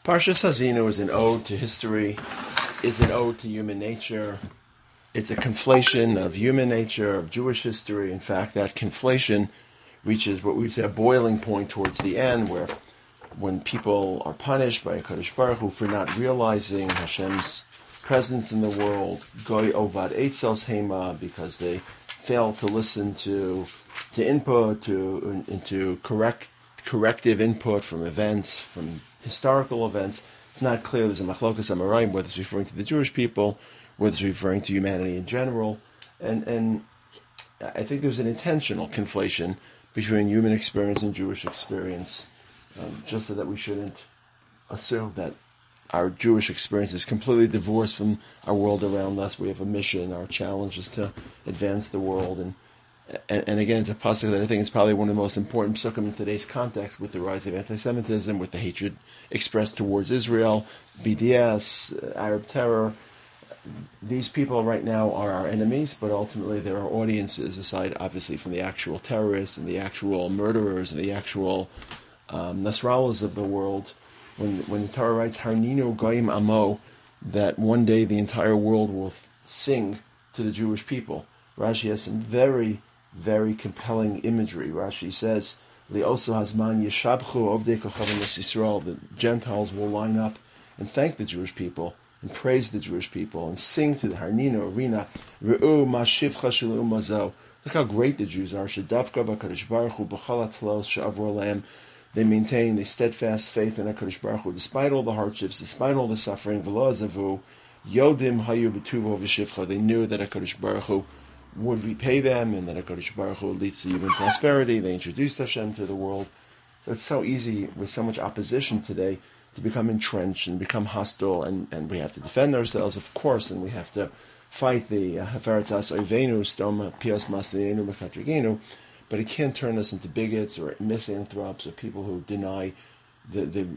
Parshas Hazinu is an ode to history. It's an ode to human nature. It's a conflation of human nature, of Jewish history. In fact, that conflation reaches what we would say a boiling point towards the end, where when people are punished by HaKadosh Baruch Hu for not realizing Hashem's presence in the world, Goy Ovad Eitzos Hema, because they fail to listen to input, to corrective input from events, from historical events. It's not clear. There's a machlokas amarayim, whether it's referring to the Jewish people, whether it's referring to humanity in general, and I think there's an intentional conflation between human experience and Jewish experience, just so that we shouldn't assume that our Jewish experience is completely divorced from our world around us. We have a mission. Our challenge is to advance the world, and again, it's a pasuk that I think is probably one of the most important psukim in today's context, with the rise of anti-Semitism, with the hatred expressed towards Israel, BDS, Arab terror. These people right now are our enemies, but ultimately they're our audiences, aside obviously from the actual terrorists and the actual murderers and the actual Nasrallahs of the world. When the Torah writes, Harninu Goyim Amo, that one day the entire world will sing to the Jewish people. Rashi has some very, very compelling imagery. Rashi says, Li'osu Hazman Yeshabchu Ovdei Kochavim Yisrael, the Gentiles will line up and thank the Jewish people and praise the Jewish people and sing to the Harnino Arena. Re'u Mashivcha Shelu Mazo. Look how great the Jews are. Shedavka B'Kadosh Baruch Hu B'chal HaTlos She'avur Lam. They maintain the steadfast faith in HaKadosh Baruch Hu despite all the hardships, despite all the suffering. V'lo azavu Yodim Hayu B'tuvo V'shivcha. They knew that HaKadosh Baruch Hu would repay them, and that HaKadosh Baruch Hu leads to human prosperity. They introduced Hashem to the world. So it's so easy, with so much opposition today, to become entrenched and become hostile, and we have to defend ourselves, of course, and we have to fight the Hafaratzas Oivenu, Stoma, Pios Masninu, Mekatrigenu, but it can't turn us into bigots or misanthropes or people who deny the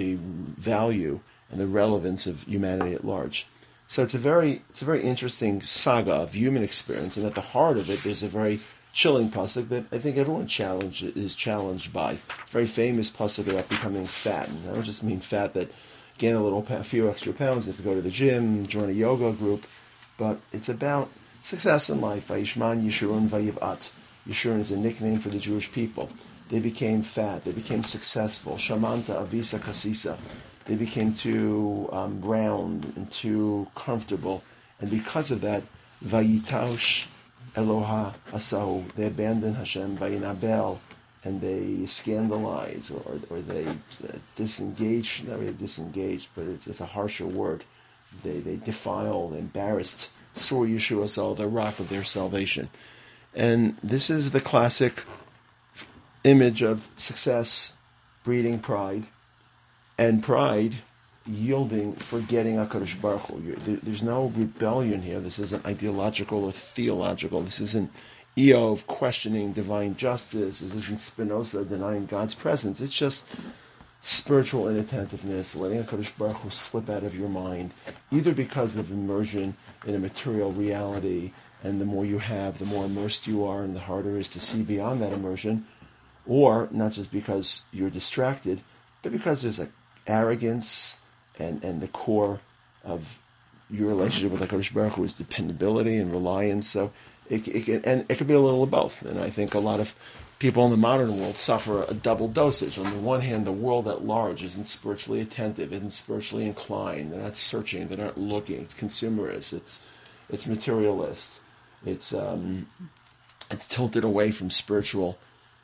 value and the relevance of humanity at large. So it's a very interesting saga of human experience, and at the heart of it, there's a very chilling pasuk that I think everyone is challenged by. Very famous pasuk about becoming fat, and I don't just mean fat that gain a few extra pounds, you have to go to the gym, join a yoga group, but it's about success in life. Vayishman Yeshurun Vayivat. Yeshurun is a nickname for the Jewish people. They became fat. They became successful. Shamanta Avisa Kasisa. They became too round and too comfortable, and because of that, Vayitaush Eloha Asau, they abandoned Hashem, Vayinabel, and they scandalize, or they disengage, not really disengaged, but it's a harsher word. They defile, they embarrassed Sur Yeshua Sal, the rock of their salvation. And this is the classic image of success breeding pride, and pride yielding, forgetting HaKadosh Baruch Hu. There's no rebellion here. This isn't ideological or theological. This isn't Eov questioning divine justice. This isn't Spinoza denying God's presence. It's just spiritual inattentiveness, letting HaKadosh Baruch Hu slip out of your mind, either because of immersion in a material reality, and the more you have, the more immersed you are, and the harder it is to see beyond that immersion, or not just because you're distracted, but because there's a arrogance, and the core of your relationship with HaKadosh Baruch Hu is dependability and reliance. So it could be a little of both. And I think a lot of people in the modern world suffer a double dosage. On the one hand, the world at large isn't spiritually attentive, isn't spiritually inclined. They're not searching, they're not looking. It's consumerist. It's materialist. It's tilted away from spiritual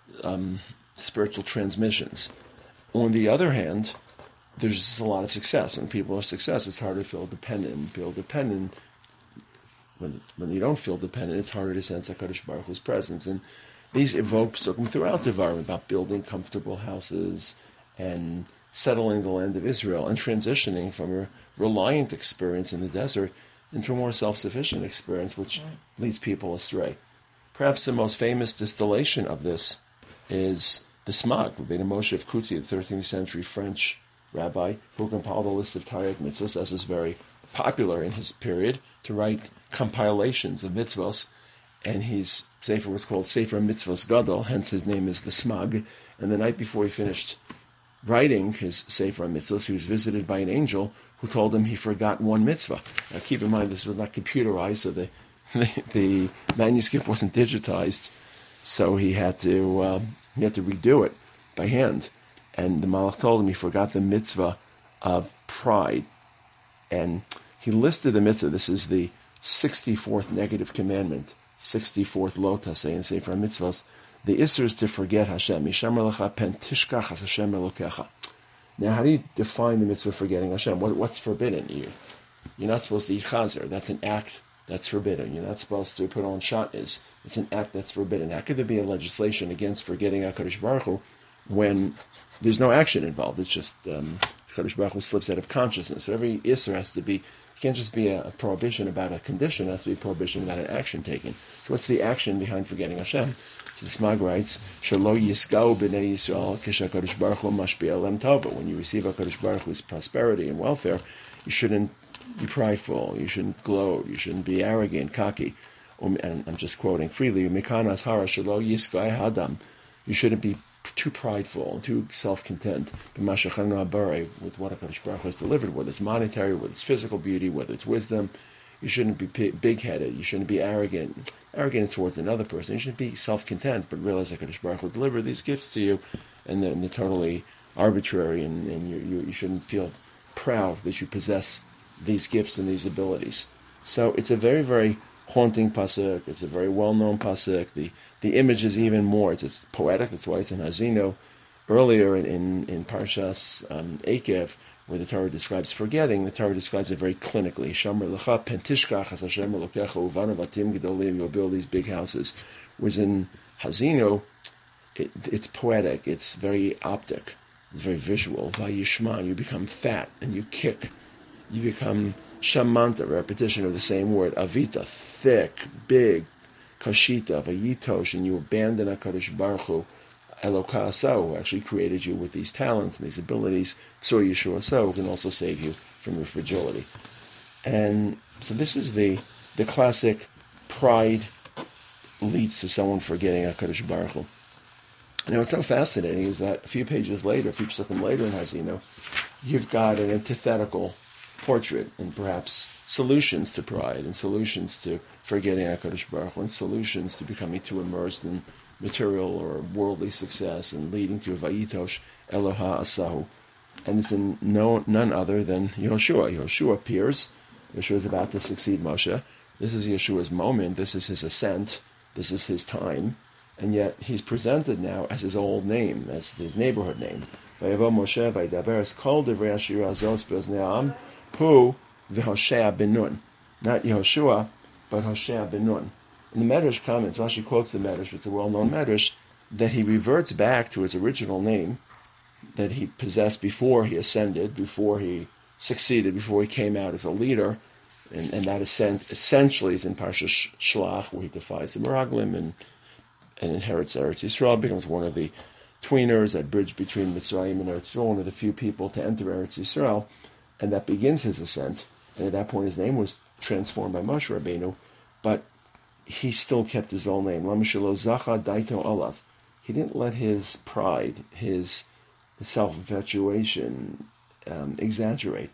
transmissions. On the other hand, there's just a lot of success. When people are success, it's harder to feel dependent. Feel dependent. When you don't feel dependent, it's harder to sense HaKadosh Baruch Hu's presence. And these evoke psukim throughout the Devarim about building comfortable houses and settling the land of Israel and transitioning from a reliant experience in the desert into a more self-sufficient experience, which leads people astray. Perhaps the most famous distillation of this is the Smag, Rabbeinu Moshe of Kutzi, the 13th century French rabbi, who compiled a list of Taryag mitzvos, as was very popular in his period, to write compilations of mitzvos, and his sefer was called Sefer Mitzvos Gadol, hence his name is the Smag, and the night before he finished writing his Sefer Mitzvahs, he was visited by an angel who told him he forgot one mitzvah. Now keep in mind this was not computerized, so the manuscript wasn't digitized, so he had to redo it by hand. And the Malach told him he forgot the mitzvah of pride. And he listed the mitzvah. This is the 64th negative commandment, 64th lo taseh in Sefer Mitzvahs. The Isser is to forget Hashem. Yishamar lecha pen tishkach as Hashem elokecha. Now, how do you define the mitzvah of forgetting Hashem? What's forbidden? You're not supposed to eat chazer. That's an act that's forbidden. You're not supposed to put on shatnez. It's an act that's forbidden. How could there be a legislation against forgetting HaKadosh Baruch Hu when there's no action involved? It's just HaKadosh Baruch Hu slips out of consciousness. So every Isser has to be, it can't just be a prohibition about a condition. It has to be a prohibition about an action taken. So what's the action behind forgetting Hashem? So the Smag writes, Shalo Yisgau b'nei Yisrael k'shakadosh Baruch Hu mashpia lem tova. When you receive HaKadosh Baruch Hu's prosperity and welfare, you shouldn't be prideful, you shouldn't gloat, you shouldn't be arrogant, cocky. And I'm just quoting freely, Mikanas hara shalo yisgai hadam. You shouldn't be too prideful, too self-content. With what HaKadosh Baruch Hu has delivered, whether it's monetary, whether it's physical beauty, whether it's wisdom. You shouldn't be big-headed. You shouldn't be arrogant towards another person. You shouldn't be self-content, but realize that HaKadosh Baruch Hu delivered these gifts to you, and they're totally arbitrary, and you shouldn't feel proud that you possess these gifts and these abilities. So it's a very, very haunting pasuk. It's a very well-known pasuk. The image is even more. It's poetic. That's why it's in Hazino. Earlier in Parshas Ekev, where the Torah describes forgetting, the Torah describes it very clinically. Shamar lecha pentishkach as Hashem elokecha uvanu vatim gedolim. You'll build these big houses. Whereas in Hazino, it's poetic. It's very optic. It's very visual. Vayishma, you become fat and you kick. You become shamanta, repetition of the same word. Avita, thick, big. Kashita, vayitosh, and you abandon HaKadosh Baruch Hu, Eloka Asau, who actually created you with these talents and these abilities. So Yeshua Asau, who can also save you from your fragility. And so this is the classic pride leads to someone forgetting HaKadosh Baruch Hu. Now what's so fascinating is that a few pages later, a few psukim later in Hazino, you've got an antithetical portrait and perhaps solutions to pride and solutions to forgetting HaKadosh Baruch Hu and solutions to becoming too immersed in material or worldly success and leading to a Vayitosh Eloha Asahu. And it's none other than Yehoshua. Yehoshua appears. Yehoshua is about to succeed Moshe. This is Yeshua's moment. This is his ascent. This is his time. And yet he's presented now as his old name, as his neighborhood name. Vayavo Moshe vaydaber es kol divrei Ashira azos be'oznei ha'am hu v'Hoshea ben Nun. Not Yehoshua, but Hoshea ben Nun. In the Medrash comments, Rashi quotes the Medrash, it's a well-known Medrash, that he reverts back to his original name that he possessed before he ascended, before he succeeded, before he came out as a leader, and that ascent essentially is in Parshas Shlach, where he defies the Meraglim and inherits Eretz Yisrael, becomes one of the tweeners, that bridge between Mitzrayim and Eretz Yisrael, one of the few people to enter Eretz Yisrael, and that begins his ascent. And at that point his name was transformed by Moshe Rabbeinu, but he still kept his old name. Zacha Daito Olav. He didn't let his pride, his self-infatuation exaggerate.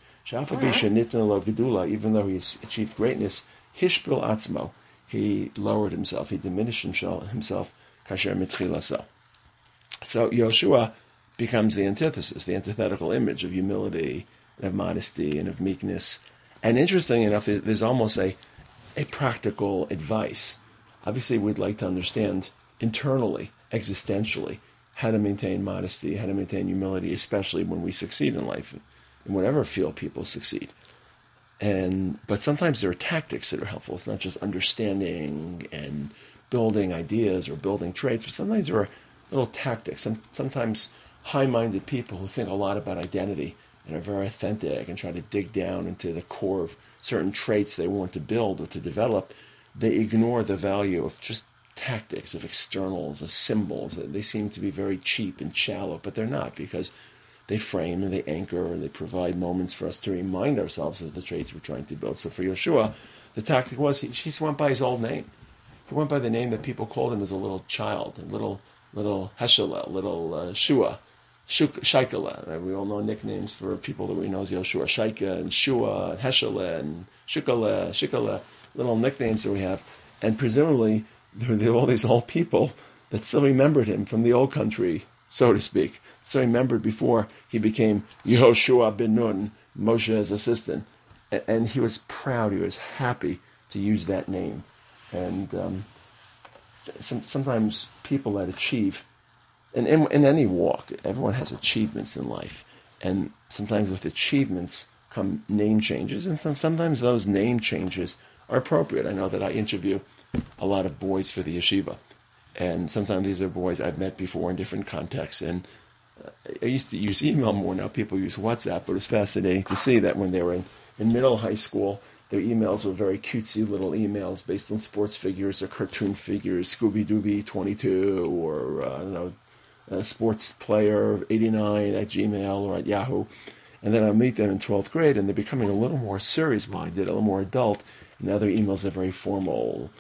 Even though he achieved greatness, Hishpil Atzmo, he lowered himself, he diminished himself. Kasher Mitchilaso. So Yehoshua becomes the antithesis, the antithetical image of humility and of modesty and of meekness. And interesting enough, there's almost a practical advice. Obviously, we'd like to understand internally, existentially, how to maintain modesty, how to maintain humility, especially when we succeed in life, in whatever field people succeed. But sometimes there are tactics that are helpful. It's not just understanding and building ideas or building traits, but sometimes there are little tactics. And sometimes high-minded people who think a lot about identity and are very authentic and try to dig down into the core of certain traits they want to build or to develop, they ignore the value of just tactics, of externals, of symbols. They seem to be very cheap and shallow, but they're not, because they frame and they anchor and they provide moments for us to remind ourselves of the traits we're trying to build. So for Yehoshua, the tactic was he went by his old name. He went by the name that people called him as a little child, a little Heshelel, little Shua, Shaikala. Right? We all know nicknames for people that we know as Yoshua, Shaika and Shua and Heshele and Shikala, little nicknames that we have. And presumably, there were all these old people that still remembered him from the old country, so to speak. So remembered before he became Yehoshua ben Nun, Moshe's assistant. And he was proud, he was happy to use that name. And sometimes people that achieve, and in any walk, everyone has achievements in life. And sometimes with achievements come name changes, and sometimes those name changes are appropriate. I know that I interview a lot of boys for the yeshiva, and sometimes these are boys I've met before in different contexts. And I used to use email more. Now people use WhatsApp, but it's fascinating to see that when they were in middle high school, their emails were very cutesy little emails based on sports figures or cartoon figures, Scooby-Dooby 22, or I don't know, sports player 89 at Gmail or at Yahoo. And then I meet them in 12th grade, and they're becoming a little more serious-minded, a little more adult. And now their emails are very formal.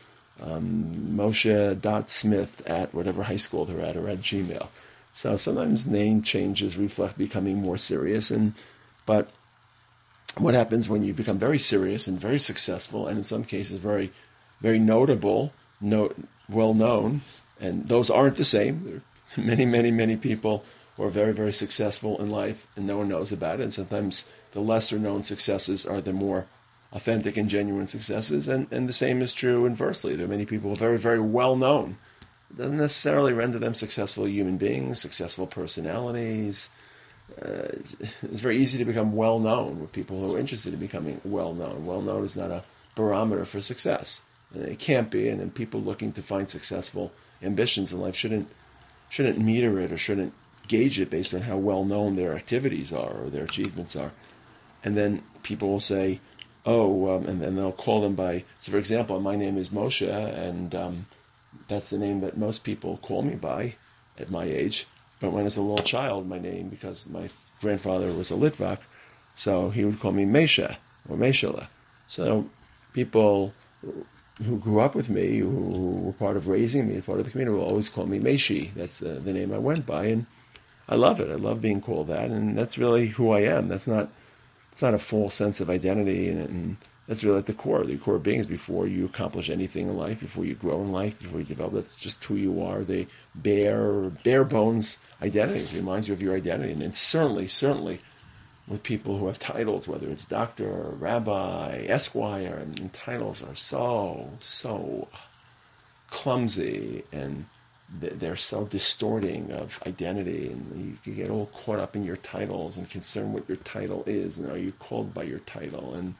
Moshe.Smith at whatever high school they're at, or at Gmail. So sometimes name changes reflect becoming more serious. But what happens when you become very serious and very successful, and in some cases very, very notable, well known, and those aren't the same. There are many, many, many people who are very, very successful in life, and no one knows about it. And sometimes the lesser known successes are the more authentic and genuine successes, and the same is true inversely. There are many people who are very, very well known. It doesn't necessarily render them successful human beings, successful personalities. It's very easy to become well known with people who are interested in becoming well known. Well known is not a barometer for success, and it can't be. And people looking to find successful ambitions in life shouldn't meter it or shouldn't gauge it based on how well known their activities are or their achievements are. And then people will say, and then they'll call them by. So, for example, my name is Moshe, and that's the name that most people call me by at my age. But when I was a little child, my name, because my grandfather was a Litvak, so he would call me Mesha or Meshela. So people who grew up with me, who were part of raising me, part of the community, will always call me Meshi. That's the name I went by, and I love it. I love being called that, and that's really who I am. It's not a false sense of identity, and that's really at the core. The core being is before you accomplish anything in life, before you grow in life, before you develop, that's just who you are. The bare bones identity. It reminds you of your identity. And certainly with people who have titles, whether it's doctor, rabbi, esquire, and titles are so clumsy, and they're so distorting of identity, and you get all caught up in your titles and concerned what your title is, and are you called by your title? And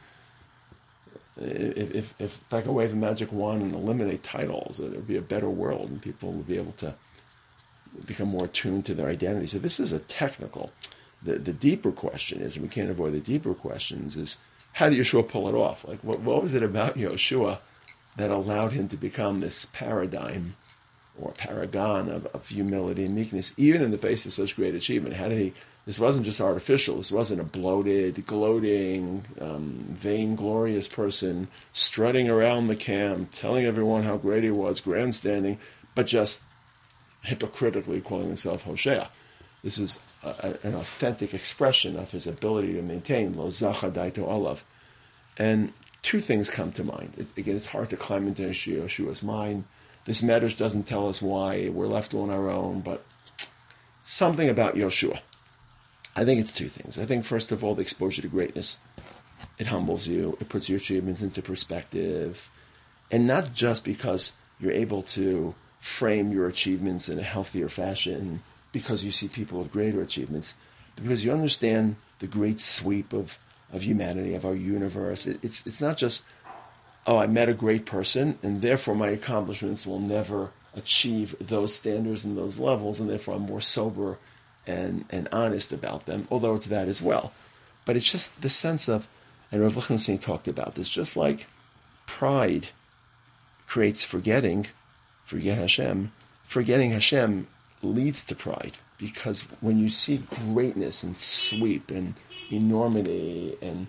if I could wave a magic wand and eliminate titles, it would be a better world, and people would be able to become more attuned to their identity. So this is a technical. The deeper question is, and we can't avoid the deeper questions, is how did Yeshua pull it off? Like, what was it about Yeshua that allowed him to become this paradigm or paragon of humility and meekness, even in the face of such great achievement? How did he? This wasn't just artificial. This wasn't a bloated, gloating, vainglorious person strutting around the camp, telling everyone how great he was, grandstanding, but just hypocritically calling himself Hosea. This is an authentic expression of his ability to maintain Lo Zacha Daito Olav. And two things come to mind. Again, it's hard to climb into Yeshua's mind. This Medrash doesn't tell us why. We're left on our own, but something about Yeshua. I think it's two things. I think, first of all, the exposure to greatness. It humbles you. It puts your achievements into perspective. And not just because you're able to frame your achievements in a healthier fashion because you see people with greater achievements, but because you understand the great sweep of humanity, of our universe. It's not just, I met a great person, and therefore my accomplishments will never achieve those standards and those levels, and therefore I'm more sober and honest about them, although it's that as well. But it's just the sense of, and Rav Lichtenstein talked about this, just like pride creates forget Hashem, forgetting Hashem leads to pride, because when you see greatness and sweep and enormity and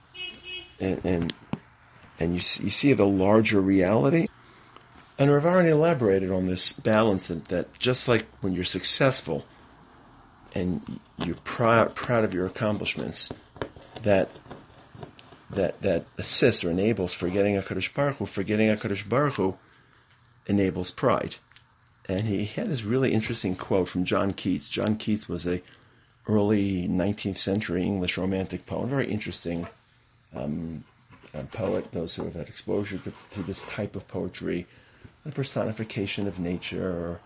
you see the larger reality. And Rav Aaron elaborated on this balance that just like when you're successful and you're proud of your accomplishments, that assists or enables forgetting HaKadosh Baruch Hu. Forgetting HaKadosh Baruch Hu enables pride. And he had this really interesting quote from John Keats. John Keats was a early 19th century English romantic poet, very interesting poet. Those who have had exposure to this type of poetry, a personification of nature,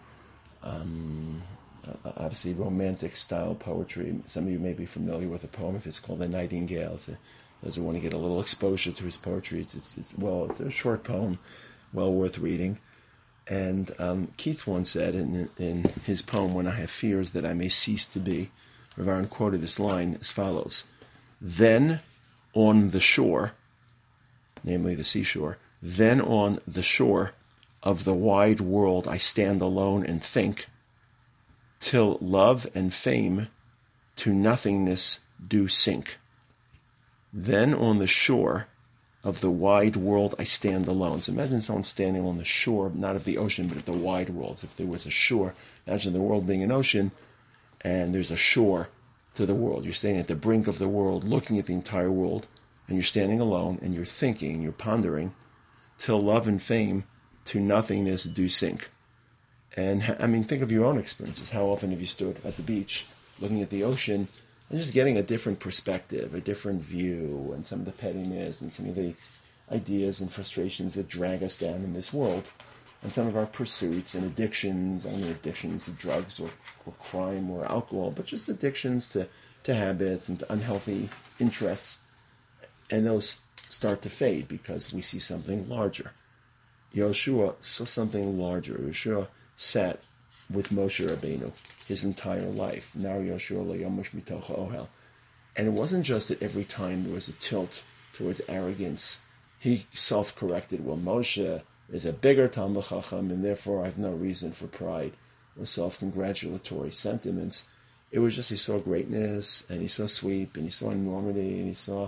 obviously romantic style poetry. Some of you may be familiar with a poem if it's called The Nightingale. Those who want to get a little exposure to his poetry, it's a short poem, well worth reading. And Keats once said in his poem, "When I have fears that I may cease to be," Rav Aaron quoted this line as follows: "Then on the shore," namely the seashore, "then on the shore of the wide world I stand alone and think, till love and fame to nothingness do sink." Then on the shore of the wide world I stand alone. So imagine someone standing on the shore, not of the ocean, but of the wide world. As if there was a shore. Imagine the world being an ocean, and there's a shore to the world. You're standing at the brink of the world, looking at the entire world, and you're standing alone, and you're thinking, you're pondering, till love and fame to nothingness do sink. And I mean, think of your own experiences. How often have you stood at the beach, looking at the ocean, and just getting a different perspective, a different view, and some of the pettiness and some of the ideas and frustrations that drag us down in this world, and some of our pursuits and addictions. I don't mean addictions to drugs or crime or alcohol, but just addictions to habits and to unhealthy interests. And those start to fade because we see something larger. Yoshua saw something larger. Yoshua sat with Moshe Rabbeinu his entire life. Now Yoshua lo yamush mitocha ohel. And it wasn't just that every time there was a tilt towards arrogance, he self-corrected. Well, Moshe is a bigger Talmid Chacham, and therefore I have no reason for pride or self-congratulatory sentiments. It was just he saw greatness, and he saw sweep, and he saw enormity, and he saw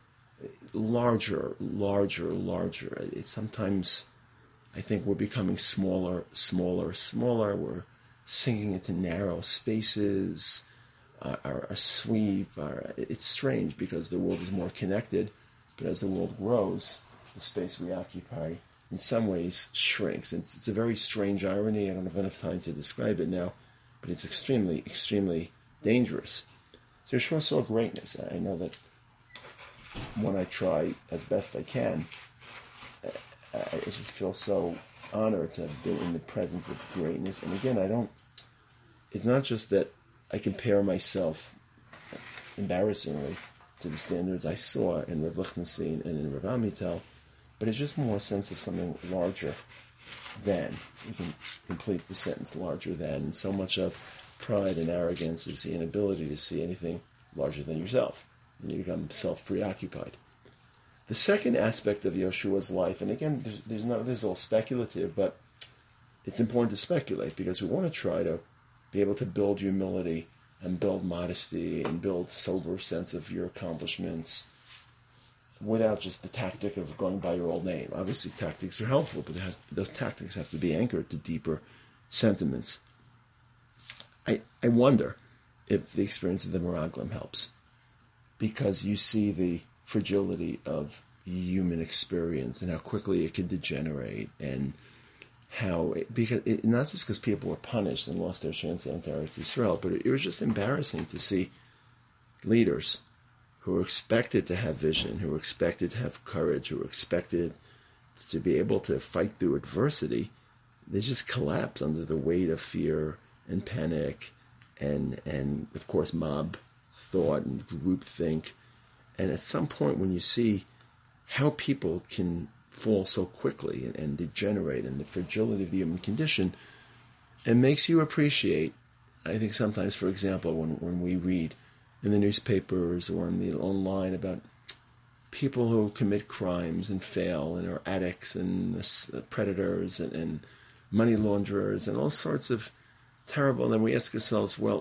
larger. It's sometimes, I think we're becoming smaller. We're sinking into narrow spaces. Our sweep. It's strange because the world is more connected, but as the world grows, the space we occupy in some ways shrinks. It's a very strange irony. I don't have enough time to describe it now, but it's extremely, extremely dangerous. So Yeshua saw greatness. I know that when I try as best I can, I just feel so honored to have been in the presence of greatness. And again, it's not just that I compare myself, embarrassingly, to the standards I saw in Rav Lichtenstein and in Rav Amital, but it's just more a sense of something larger than. You can complete the sentence, larger than. And so much of pride and arrogance is the inability to see anything larger than yourself. And you become self-preoccupied. The second aspect of Yeshua's life, and again, this is all speculative, but it's important to speculate because we want to try to be able to build humility and build modesty and build sober sense of your accomplishments without just the tactic of going by your old name. Obviously, tactics are helpful, but those tactics have to be anchored to deeper sentiments. I wonder if the experience of the Meraglim helps, because you see the fragility of human experience and how quickly it can degenerate, and how not just because people were punished and lost their chance to enter Eretz Yisrael, but it was just embarrassing to see leaders who were expected to have vision, who were expected to have courage, who were expected to be able to fight through adversity. They just collapse under the weight of fear and panic and of course mob thought and groupthink. And at some point when you see how people can fall so quickly and degenerate, and the fragility of the human condition, it makes you appreciate, I think sometimes, for example, when we read in the newspapers or online about people who commit crimes and fail and are addicts and predators and money launderers and all sorts of terrible, and then we ask ourselves, well,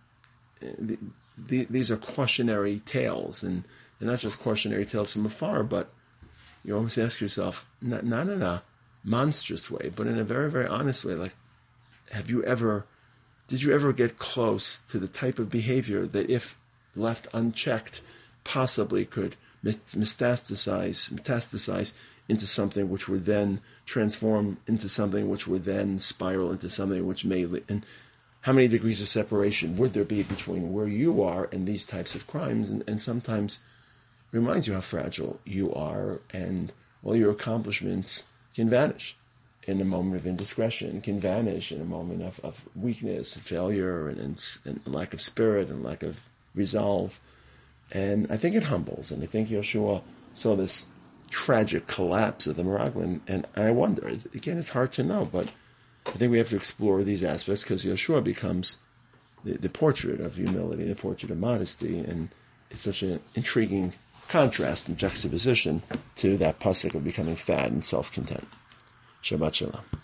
these are cautionary tales, and they're not just cautionary tales from afar, but you almost ask yourself, not in a monstrous way, but in a very, very honest way, like, have you ever did you ever get close to the type of behavior that, if left unchecked, possibly could metastasize into something which would then transform into something which would then spiral into something which may... And how many degrees of separation would there be between where you are and these types of crimes? And sometimes it reminds you how fragile you are, and all your accomplishments can vanish in a moment of indiscretion, can vanish in a moment of weakness and failure and lack of spirit and lack of resolve. And I think it humbles, and I think Yeshua saw this tragic collapse of the Meraglim, and I wonder, again, it's hard to know, but I think we have to explore these aspects, because Yeshua becomes the portrait of humility, the portrait of modesty, and it's such an intriguing contrast and juxtaposition to that pasuk of becoming fat and self-content. Shabbat Shalom.